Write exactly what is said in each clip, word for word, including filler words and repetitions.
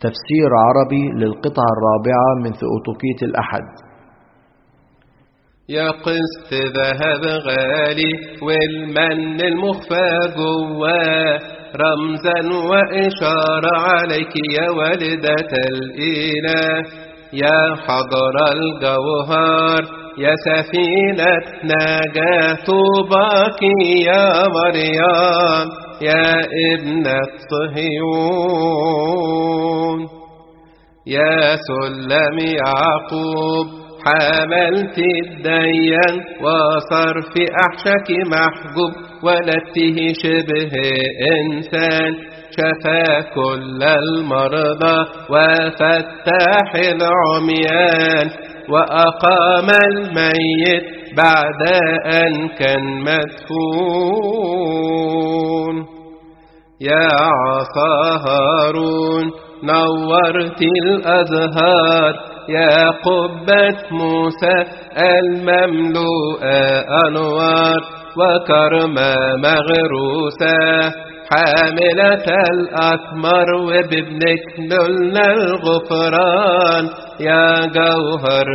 تفسير عربي للقطعة الرابعة من ثؤتوكية الأحد. يا قسط ذهب غالي والمن المخفى جواه، رمزا وإشارة عليك يا والدة الإله. يا حجر الجوهر يا سفينة نجاة، طوباك يا مريم يا ابنة صهيون. يا سلم يعقوب حملت الديان، وصار في أحشك محجوب ولدته شبه إنسان. شفى كل المرضى وفتح العميان، وأقام الميت بعد أن كان مدفون. يا عصا هارون نورت الأزهار، يا قبة موسى المملوءة أنوار. وكرمة مغروسة حاملة الأثمر، وبابنك نلنا الغفران يا جوهر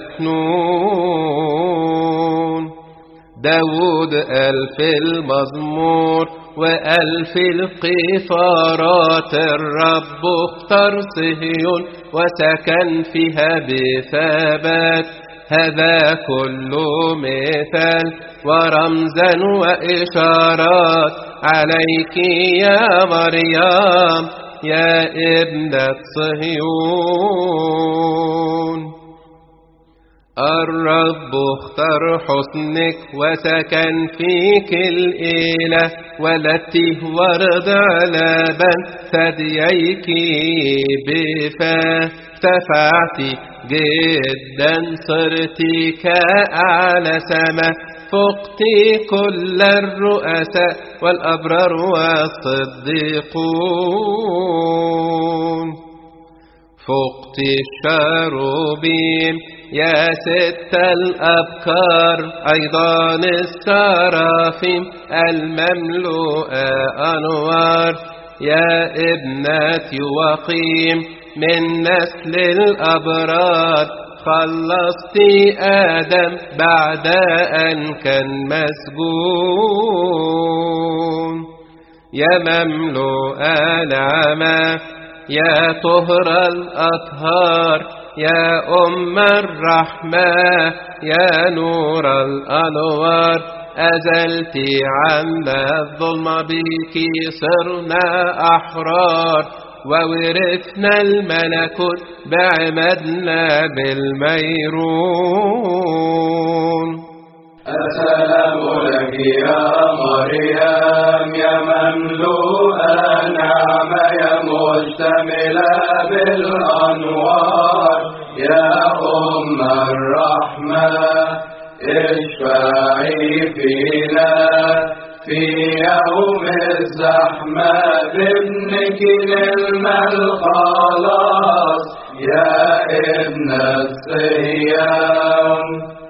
مكنون. داود ألف المزمور وألف القفارات، الرب اختار صهيون وسكن فيها بثبات. هذا كل مثال ورمزا وإشارات عليك يا مريم يا ابنة صهيون. الرب اختار حسنك وسكن فيك الإله، ولدته ورضع لبن ثدييك بفاه. ارتفعتي جدا صرتي كأعلى سما، فقتي كل الرؤساء والأبرار والصديقون. فقت الشاروبيم يا ست الأبكار، أيضا السرافيم المملوءة أنوار. يا ابنة يوقيم من نسل الأبرار، خلصت آدم بعد أن كان مسجون. يا مملوءة نعمة يا طهر الأطهار، يا أم الرحمة يا نور الأنوار. أزلت عنا الظلم بك صرنا أحرار، وورثنا الملكوت بعمدنا بالميرون. السلام لك يا مريم يا مملوءة نعمة، يا مشتملة بالأنوار. يا أم الرحمة اشفعي فينا في يوم الزحمة، بابنك نلنا الخلاص يا ابن الصيام.